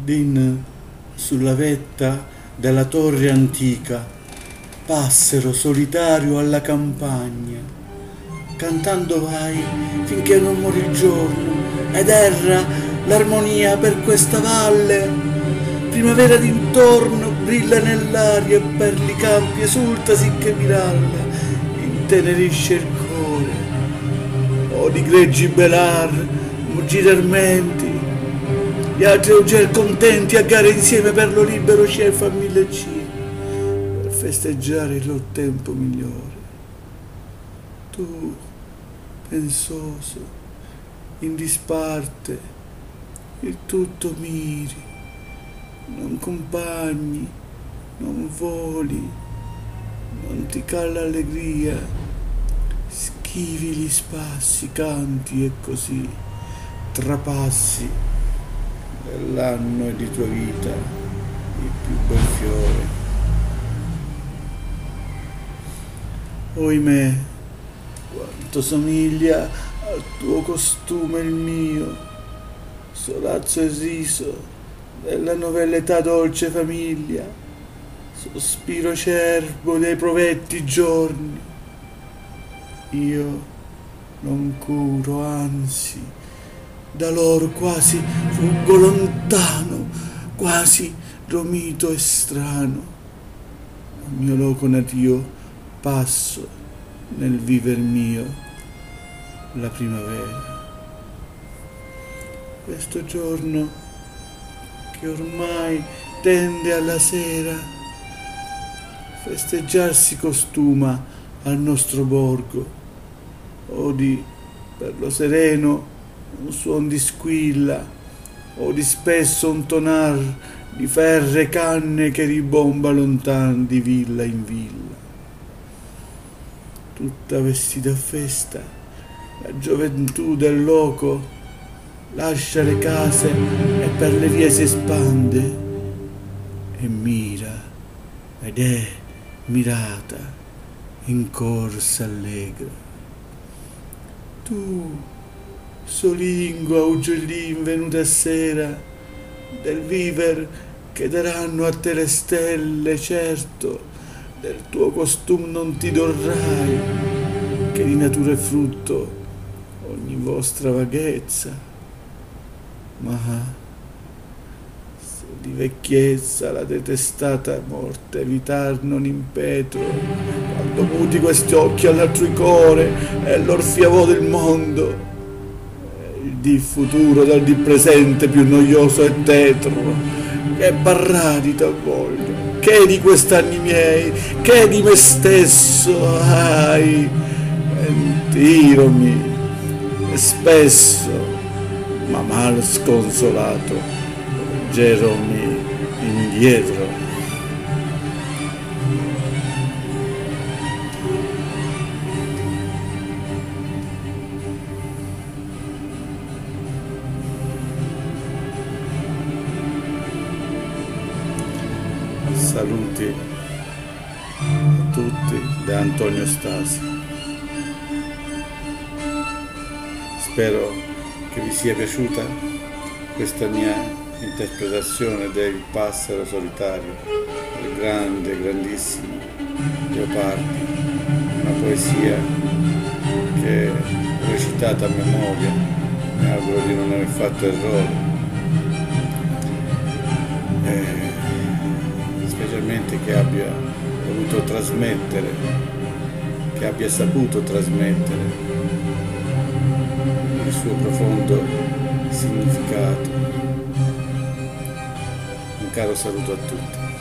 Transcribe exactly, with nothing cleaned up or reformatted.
giardin, sulla vetta della torre antica, passero solitario alla campagna, cantando vai finché non morì il giorno, ed erra l'armonia per questa valle. Primavera d'intorno brilla nell'aria, e per i campi esulta sicché miralla, intenerisce il cuore. O di greggi belar, muggire armenti, gli altri ugel contenti a gare insieme per lo libero ciel fa mille C, per festeggiare il loro tempo migliore. Tu, pensoso, in disparte, il tutto miri, non compagni, non voli, non ti cala allegria, schivi gli spassi, canti e così trapassi dell'anno e di tua vita il più bel fiore. Oimè, quanto somiglia al tuo costume il mio, solazzo e riso della novella età dolce famiglia, sospiro acerbo dei provetti giorni. Io non curo, anzi, da loro quasi fuggo lontano, quasi romito e strano. Al mio loco natio passo nel viver mio la primavera. Questo giorno che ormai tende alla sera, festeggiarsi costuma al nostro borgo. Odi per lo sereno un suon di squilla, odi spesso un tonar di ferre canne che ribomba lontan di villa in villa. Tutta vestita a festa, la gioventù del loco lascia le case e per le vie si espande e mira ed è mirata in corsa allegra. Tu, solingo uccellin venuta a sera, del viver che daranno a te le stelle, certo del tuo costum non ti dorrai, che di natura è frutto ogni vostra vaghezza. Ma se di vecchiezza la detestata morte evitar non impetro, quando muti questi occhi all'altrui core e l'orfiavo del mondo, il di futuro dal di presente più noioso e tetro, che barradi t'avvoglio, che di quest'anni miei, che di me stesso, ai, mentiromi, e spesso ma mal sconsolato, geromi indietro. Saluti a tutti da Antonio Stasi. Spero che vi sia piaciuta questa mia interpretazione del Passero solitario, del grande, grandissimo Leopardi, una poesia che ho recitata a memoria, mi auguro di non aver fatto errore, e specialmente che abbia voluto trasmettere, che abbia saputo trasmettere il suo profondo significato. Un caro saluto a tutti.